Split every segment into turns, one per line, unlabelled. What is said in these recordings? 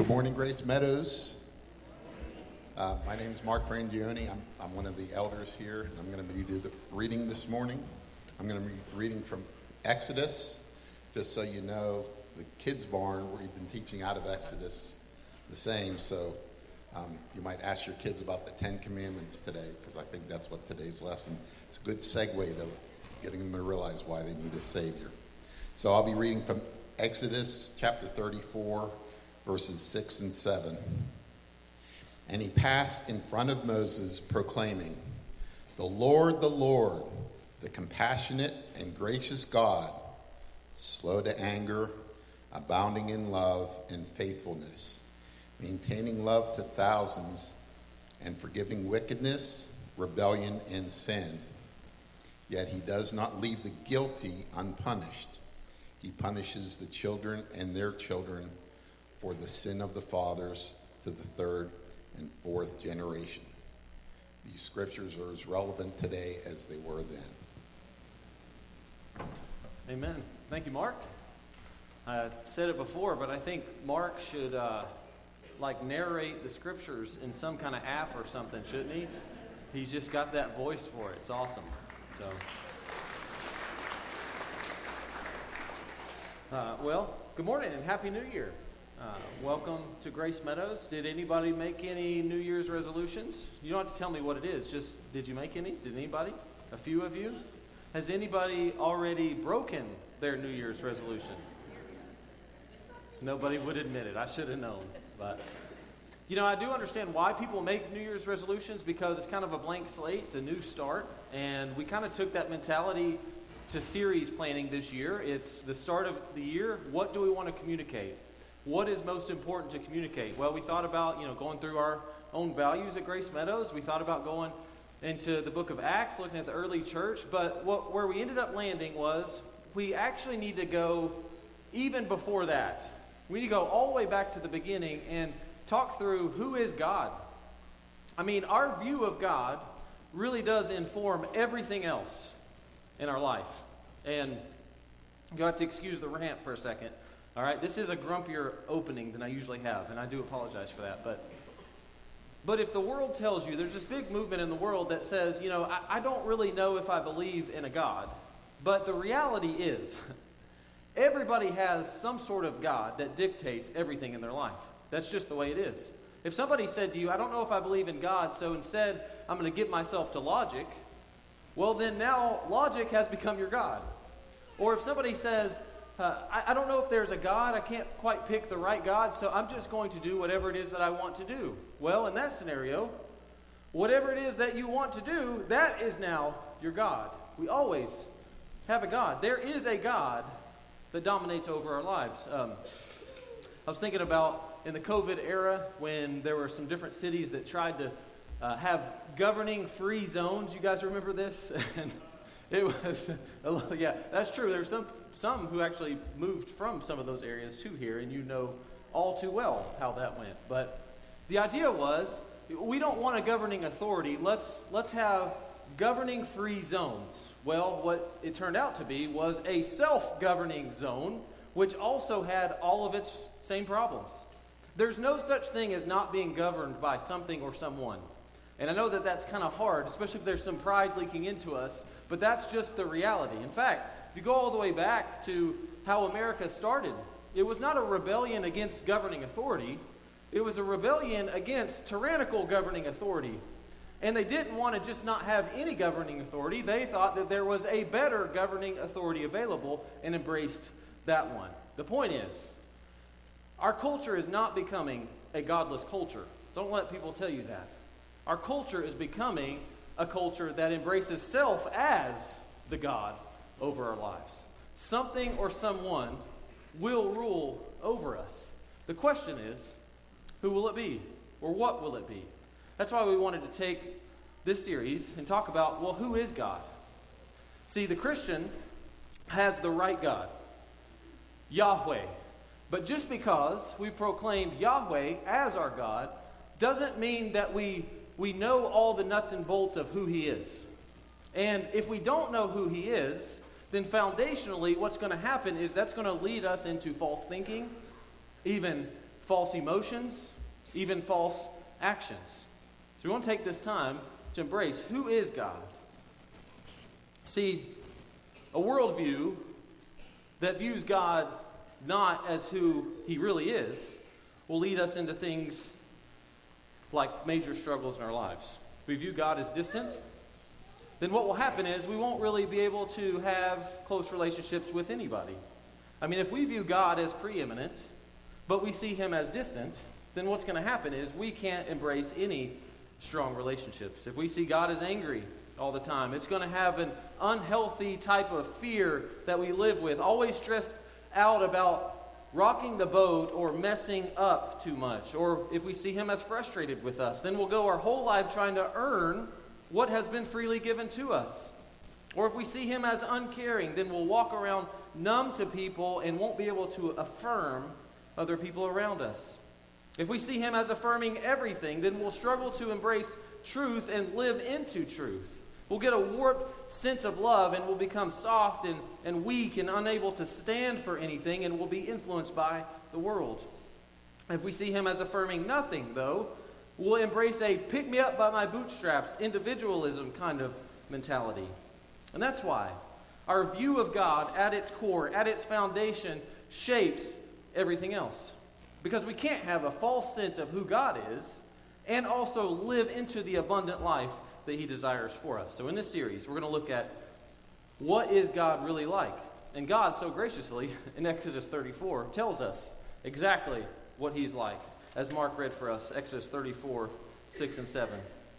Good morning, Grace Meadows. My name is Mark Frangione. I'm one of the elders here, and I'm going to be doing the reading this morning. I'm going to be reading from Exodus. Just so you know, the kids' barn, we've been teaching out of Exodus the same, so you might ask your kids about the Ten Commandments today, because I think that's what today's lesson. It's a good segue to getting them to realize why they need a Savior. So I'll be reading from Exodus chapter 34, verses 6 and 7. And he passed in front of Moses, proclaiming, the Lord, the compassionate and gracious God, slow to anger, abounding in love and faithfulness, maintaining love to thousands, and forgiving wickedness, rebellion, and sin. Yet he does not leave the guilty unpunished. He punishes the children and their children for the sin of the fathers to the third and fourth generation. These scriptures are as relevant today as they were then.
Amen. Thank you, Mark. I said it before, but I think Mark should narrate the scriptures in some kind of app or something, shouldn't he? He's just got that voice for it. It's awesome. So, good morning and Happy New Year. Welcome to Grace Meadows. Did anybody make any New Year's resolutions? You don't have to tell me what it is. Just, did you make any? Did anybody? A few of you? Has anybody already broken their New Year's resolution? Nobody would admit it. I should have known. But, I do understand why people make New Year's resolutions, because it's kind of a blank slate. It's a new start. And we kind of took that mentality to series planning this year. It's the start of the year. What do we want to communicate? What is most important to communicate? Well, we thought about, going through our own values at Grace Meadows. We thought about going into the book of Acts, looking at the early church. But where we ended up landing was we actually need to go even before that. We need to go all the way back to the beginning and talk through who is God. I mean, our view of God really does inform everything else in our life. And you have to excuse the rant for a second. All right, this is a grumpier opening than I usually have, and I do apologize for that. But if the world tells you, there's this big movement in the world that says, I don't really know if I believe in a God. But the reality is, everybody has some sort of God that dictates everything in their life. That's just the way it is. If somebody said to you, I don't know if I believe in God, so instead I'm going to give myself to logic, well then now logic has become your God. Or if somebody says, I don't know if there's a God, I can't quite pick the right God, so I'm just going to do whatever it is that I want to do. Well, in that scenario, whatever it is that you want to do, that is now your God. We always have a God. There is a God that dominates over our lives. I was thinking about in the COVID era when there were some different cities that tried to have governing free zones. You guys remember this? And it was, yeah, that's true. There's some who actually moved from some of those areas to here, and you know all too well how that went. But the idea was, we don't want a governing authority. Let's have governing free zones. Well, what it turned out to be was a self-governing zone, which also had all of its same problems. There's no such thing as not being governed by something or someone. And I know that that's kind of hard, especially if there's some pride leaking into us, but that's just the reality. In fact, if you go all the way back to how America started, it was not a rebellion against governing authority. It was a rebellion against tyrannical governing authority. And they didn't want to just not have any governing authority. They thought that there was a better governing authority available and embraced that one. The point is, our culture is not becoming a godless culture. Don't let people tell you that. Our culture is becoming a culture that embraces self as the God over our lives. Something or someone will rule over us. The question is, who will it be? Or what will it be? That's why we wanted to take this series and talk about, well, who is God? See, the Christian has the right God, Yahweh. But just because we've proclaimed Yahweh as our God doesn't mean that we know all the nuts and bolts of who He is. And if we don't know who He is, then foundationally what's going to happen is that's going to lead us into false thinking, even false emotions, even false actions. So we want to take this time to embrace who is God. See, a worldview that views God not as who he really is will lead us into things like major struggles in our lives. If we view God as distant, then what will happen is we won't really be able to have close relationships with anybody. I mean, if we view God as preeminent, but we see him as distant, then what's going to happen is we can't embrace any strong relationships. If we see God as angry all the time, it's going to have an unhealthy type of fear that we live with, always stressed out about rocking the boat or messing up too much. Or if we see him as frustrated with us, then we'll go our whole life trying to earn what has been freely given to us. Or if we see him as uncaring, then we'll walk around numb to people and won't be able to affirm other people around us. If we see him as affirming everything, then we'll struggle to embrace truth and live into truth. We'll get a warped sense of love and we'll become soft and weak and unable to stand for anything, and we'll be influenced by the world. If we see him as affirming nothing, though, we'll embrace a pick-me-up by my bootstraps, individualism kind of mentality. And that's why our view of God at its core, at its foundation, shapes everything else. Because we can't have a false sense of who God is and also live into the abundant life that he desires for us. So in this series, we're going to look at what is God really like. And God, so graciously, in Exodus 34, tells us exactly what he's like. As Mark read for us, Exodus 34, 6 and 7. It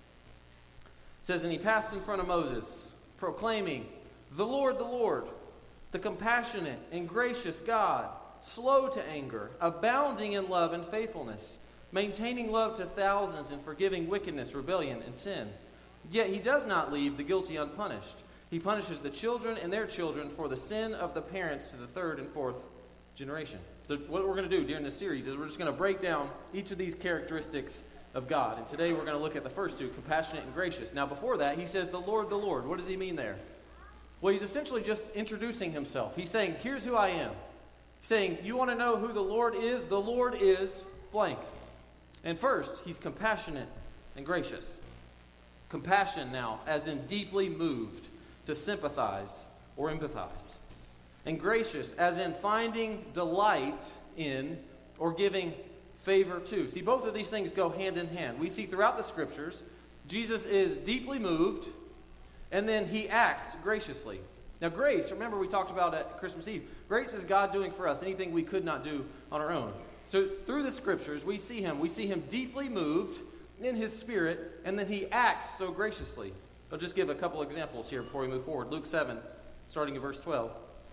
says, "And he passed in front of Moses, proclaiming, the Lord, the compassionate and gracious God, slow to anger, abounding in love and faithfulness, maintaining love to thousands and forgiving wickedness, rebellion, and sin. Yet he does not leave the guilty unpunished. He punishes the children and their children for the sin of the parents to the third and fourth generation." So what we're going to do during this series is we're just going to break down each of these characteristics of God. And today we're going to look at the first two, compassionate and gracious. Now before that, he says, the Lord. What does he mean there? Well, he's essentially just introducing himself. He's saying, here's who I am. He's saying, you want to know who the Lord is? The Lord is blank. And first, he's compassionate and gracious. Compassion now, as in deeply moved to sympathize or empathize. And gracious, as in finding delight in or giving favor to. See, both of these things go hand in hand. We see throughout the scriptures, Jesus is deeply moved, and then he acts graciously. Now, grace, remember we talked about at Christmas Eve, grace is God doing for us anything we could not do on our own. So through the scriptures, we see him deeply moved in his spirit, and then he acts so graciously. I'll just give a couple examples here before we move forward. Luke 7, starting in verse 12.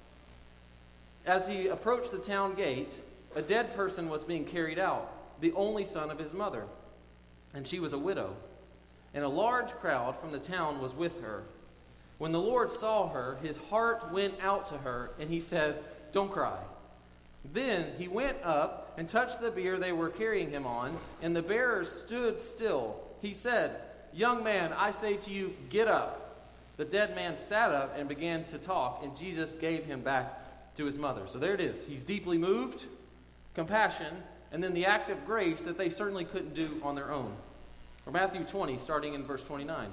As he approached the town gate, a dead person was being carried out, the only son of his mother, and she was a widow. And a large crowd from the town was with her. When the Lord saw her, his heart went out to her, and he said, "Don't cry." Then he went up and touched the bier they were carrying him on, and the bearers stood still. He said, "Young man, I say to you, get up." The dead man sat up and began to talk, and Jesus gave him back to his mother. So there it is. He's deeply moved, compassion, and then the act of grace that they certainly couldn't do on their own. Or Matthew 20, starting in verse 29.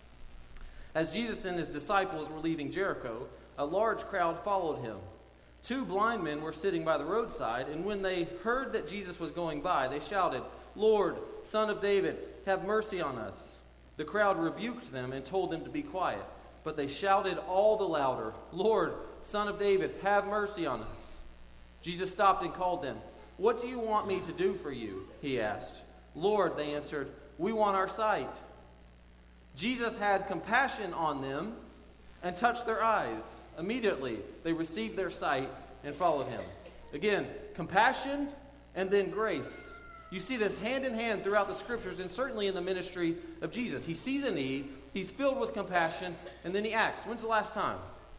As Jesus and his disciples were leaving Jericho, a large crowd followed him. 2 blind men were sitting by the roadside, and when they heard that Jesus was going by, they shouted, "Lord, Son of David, have mercy on us." The crowd rebuked them and told them to be quiet, but they shouted all the louder, "Lord, Son of David, have mercy on us." Jesus stopped and called them. "What do you want me to do for you?" he asked. "Lord," they answered, "we want our sight." Jesus had compassion on them and touched their eyes. Immediately, they received their sight and followed him. Again, compassion and then grace. You see this hand in hand throughout the scriptures and certainly in the ministry of Jesus. He sees a need, he's filled with compassion, and then he acts. When's the last time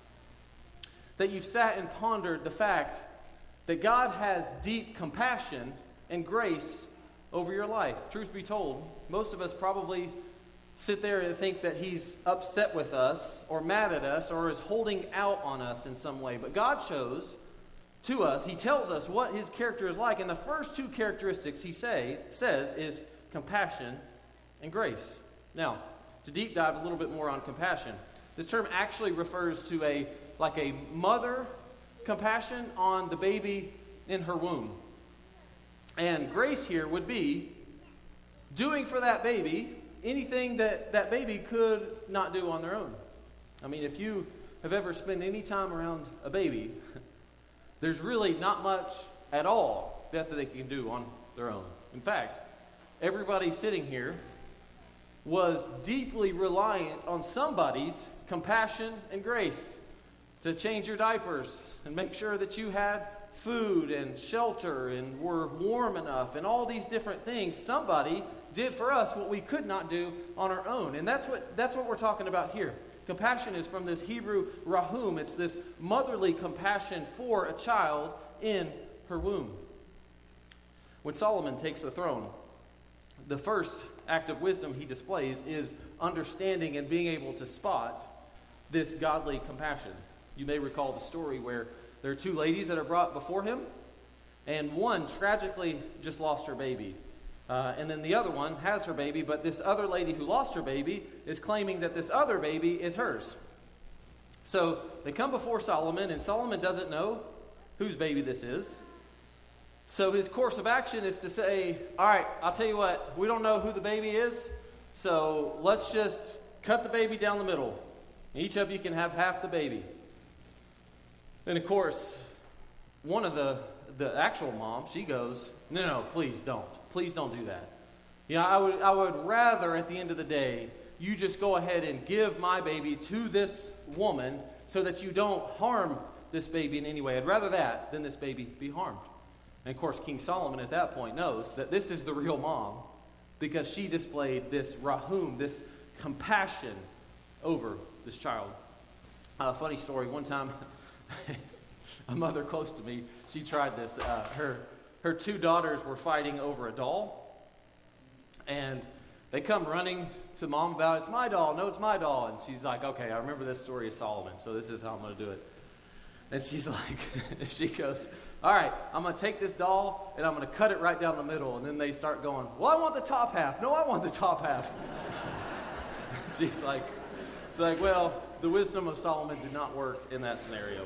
that you've sat and pondered the fact that God has deep compassion and grace over your life? Truth be told, most of us probably sit there and think that he's upset with us or mad at us or is holding out on us in some way. But God chose to us. He tells us what his character is like. And the first two characteristics he says is compassion and grace. Now, to deep dive a little bit more on compassion, this term actually refers to a mother compassion on the baby in her womb. And grace here would be doing for that baby anything that that baby could not do on their own. I mean, if you have ever spent any time around a baby, there's really not much at all that they can do on their own. In fact, everybody sitting here was deeply reliant on somebody's compassion and grace to change your diapers and make sure that you had food and shelter and were warm enough and all these different things. Somebody did for us what we could not do on our own. And that's what we're talking about here. Compassion is from this Hebrew rahum. It's this motherly compassion for a child in her womb. When Solomon takes the throne, the first act of wisdom he displays is understanding and being able to spot this godly compassion. You may recall the story where there are two ladies that are brought before him, and one tragically just lost her baby. And then the other one has her baby, but this other lady who lost her baby is claiming that this other baby is hers. So they come before Solomon, and Solomon doesn't know whose baby this is. So his course of action is to say, all right, I'll tell you what, we don't know who the baby is, so let's just cut the baby down the middle. Each of you can have half the baby. And of course, one of the actual mom, she goes, no, please don't. Please don't do that. I would rather at the end of the day, you just go ahead and give my baby to this woman so that you don't harm this baby in any way. I'd rather that than this baby be harmed. And of course, King Solomon at that point knows that this is the real mom because she displayed this rahum, this compassion over this child. Funny story, one time, a mother close to me, she tried this. Her two daughters were fighting over a doll, and they come running to mom about, it's my doll, no, it's my doll. And she's like, okay, I remember this story of Solomon, so this is how I'm going to do it. And she's like, she goes, all right, I'm going to take this doll, and I'm going to cut it right down the middle. And then they start going, well, I want the top half. No, I want the top half. She's like, well, the wisdom of Solomon did not work in that scenario.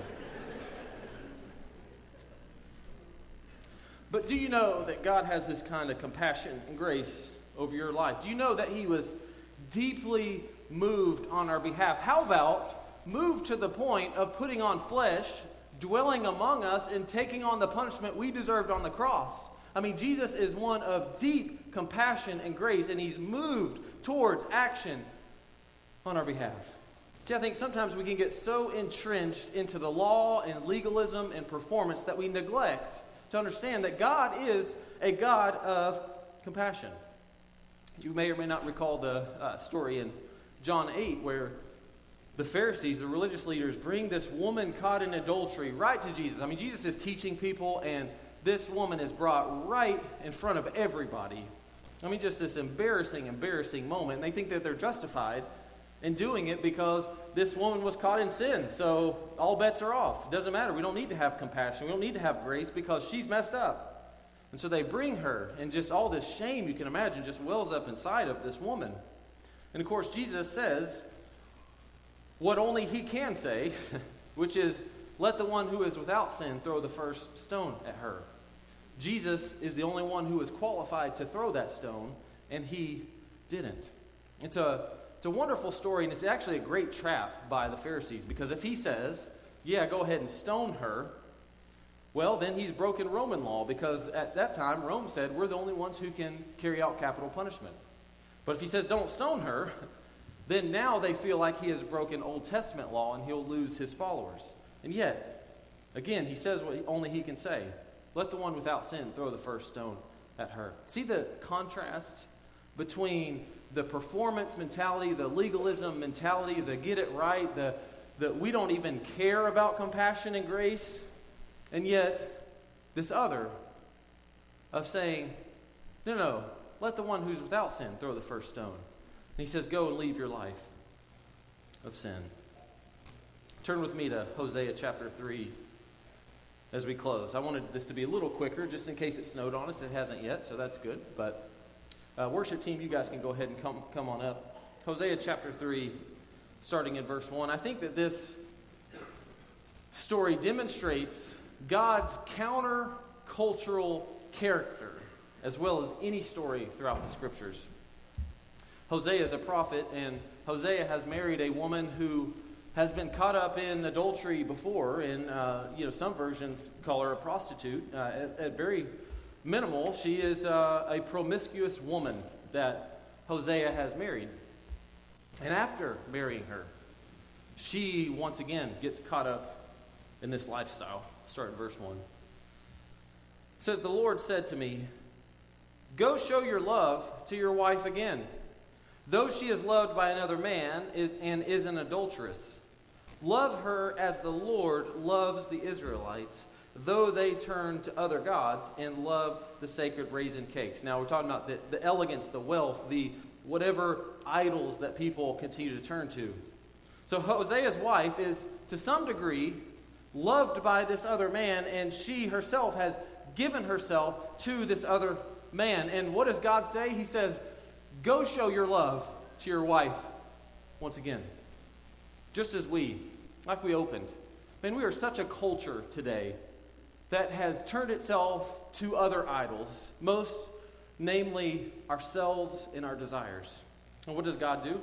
But do you know that God has this kind of compassion and grace over your life? Do you know that he was deeply moved on our behalf? How about moved to the point of putting on flesh, dwelling among us, and taking on the punishment we deserved on the cross? I mean, Jesus is one of deep compassion and grace, and he's moved towards action on our behalf. See, I think sometimes we can get so entrenched into the law and legalism and performance that we neglect to understand that God is a God of compassion. You may or may not recall the story in John 8 where the Pharisees, the religious leaders, bring this woman caught in adultery right to Jesus. I mean, Jesus is teaching people, and this woman is brought right in front of everybody. I mean, just this embarrassing moment. And they think that they're justified in doing it because this woman was caught in sin. So all bets are off. It doesn't matter. We don't need to have compassion. We don't need to have grace because she's messed up. And so they bring her, and just all this shame you can imagine just wells up inside of this woman. And of course, Jesus says what only he can say, which is, let the one who is without sin throw the first stone at her. Jesus is the only one who is qualified to throw that stone, and he didn't. It's a wonderful story, and it's actually a great trap by the Pharisees, because if he says, yeah, go ahead and stone her, well, then he's broken Roman law, because at that time, Rome said, we're the only ones who can carry out capital punishment. But if he says, don't stone her, then now they feel like he has broken Old Testament law, and he'll lose his followers. And yet, again, he says what only he can say. Let the one without sin throw the first stone at her. See the contrast between the performance mentality, the legalism mentality, the get it right, the we don't even care about compassion and grace, and yet this other of saying, no, let the one who's without sin throw the first stone. And he says, go and leave your life of sin. Turn with me to Hosea chapter 3. as we close. I wanted this to be a little quicker just in case it snowed on us. It hasn't yet, so that's good. But worship team, you guys can go ahead and come on up. Hosea chapter 3, starting in verse 1. I think that this story demonstrates God's counter-cultural character as well as any story throughout the Scriptures. Hosea is a prophet, and Hosea has married a woman who has been caught up in adultery before, and some versions call her a prostitute. At very minimal, she is a promiscuous woman that Hosea has married. And after marrying her, she once again gets caught up in this lifestyle. Start in verse 1. It says, "The Lord said to me, go show your love to your wife again, though she is loved by another man and is an adulteress. Love her as the Lord loves the Israelites, though they turn to other gods and love the sacred raisin cakes." Now we're talking about the elegance, the wealth, the whatever idols that people continue to turn to. So Hosea's wife is, to some degree, loved by this other man, and she herself has given herself to this other man. And what does God say? He says, go show your love to your wife once again. Just as like we opened. Man, we are such a culture today that has turned itself to other idols, most namely ourselves and our desires. And what does God do?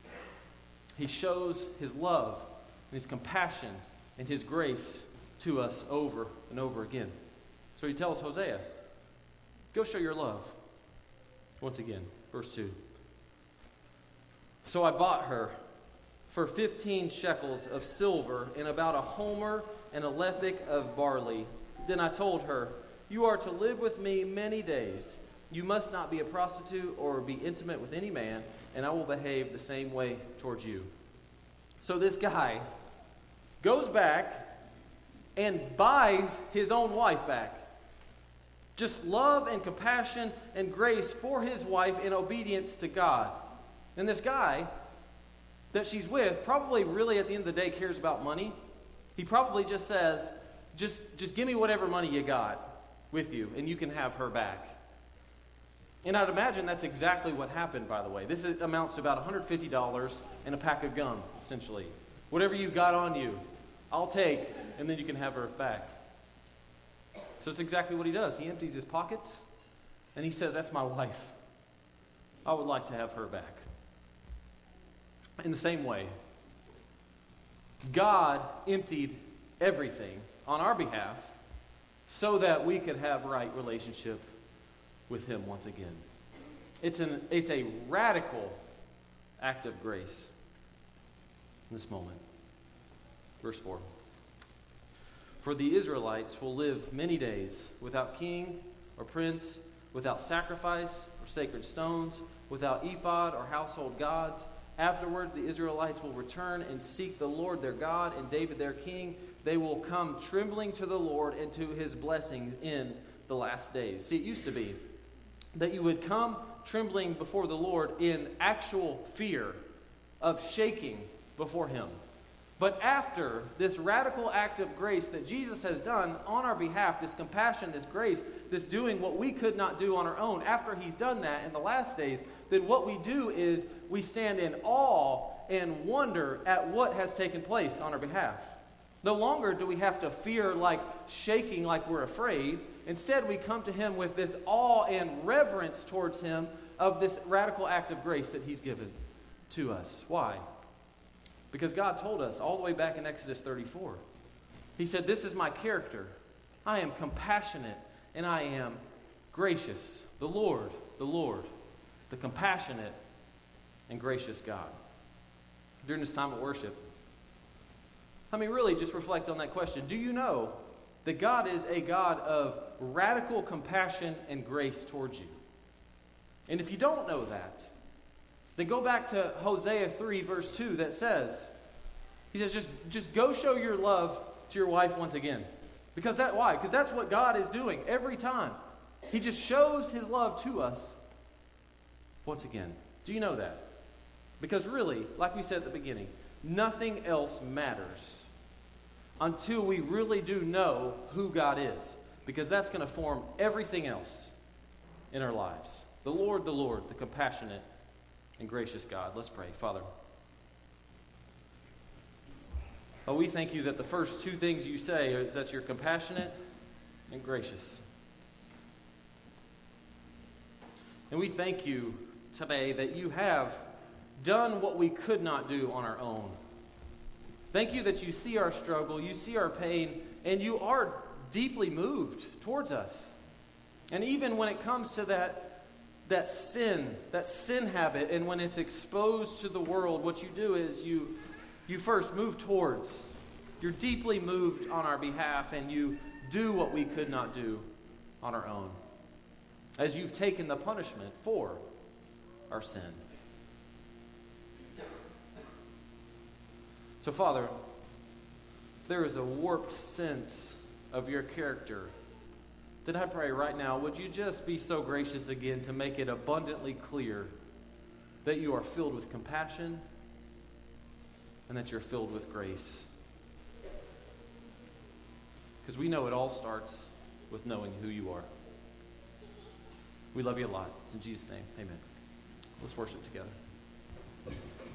He shows his love and his compassion and his grace to us over and over again. So he tells Hosea, go show your love. Once again, verse 2. "So I bought her for 15 shekels of silver and about a homer and a lethek of barley. Then I told her, you are to live with me many days. You must not be a prostitute or be intimate with any man, and I will behave the same way towards you." So this guy goes back and buys his own wife back. Just love and compassion and grace for his wife in obedience to God. And this guy that she's with probably really at the end of the day cares about money. He probably just says, just give me whatever money you got with you and you can have her back. And I'd imagine that's exactly what happened, by the way. This amounts to about $150 and a pack of gum, essentially. Whatever you got on you, I'll take, and then you can have her back. So it's exactly what he does. He empties his pockets, and he says, that's my wife. I would like to have her back. In the same way, God emptied everything on our behalf so that we could have right relationship with him once again. It's a radical act of grace in this moment. Verse 4. "For the Israelites will live many days without king or prince, without sacrifice or sacred stones, without ephod or household gods. Afterward, the Israelites will return and seek the Lord their God and David their king. They will come trembling to the Lord and to his blessings in the last days." See, it used to be that you would come trembling before the Lord in actual fear of shaking before him. But after this radical act of grace that Jesus has done on our behalf, this compassion, this grace, this doing what we could not do on our own, after he's done that in the last days, then what we do is we stand in awe and wonder at what has taken place on our behalf. No longer do we have to fear like shaking like we're afraid. Instead, we come to him with this awe and reverence towards him of this radical act of grace that he's given to us. Why? Because God told us all the way back in Exodus 34. He said, this is my character. I am compassionate and I am gracious. The Lord, the compassionate and gracious God. During this time of worship, really just reflect on that question. Do you know that God is a God of radical compassion and grace towards you? And if you don't know that, then go back to Hosea 3 verse 2 that says, he says, just go show your love to your wife once again. Why? Because that's what God is doing every time. He just shows his love to us once again. Do you know that? Because really, like we said at the beginning, nothing else matters. until we really do know who God is, because that's going to form everything else in our lives. The Lord, the compassionate and gracious God. Let's pray. Father, oh, we thank you that the first two things you say is that you're compassionate and gracious. And we thank you today that you have done what we could not do on our own. Thank you that you see our struggle, you see our pain, and you are deeply moved towards us. And even when it comes to that sin habit, and when it's exposed to the world, what you do is you first move towards. You're deeply moved on our behalf, and you do what we could not do on our own, as you've taken the punishment for our sin. So, Father, if there is a warped sense of your character, then I pray right now, would you just be so gracious again to make it abundantly clear that you are filled with compassion and that you're filled with grace. Because we know it all starts with knowing who you are. We love you a lot. It's in Jesus' name. Amen. Let's worship together.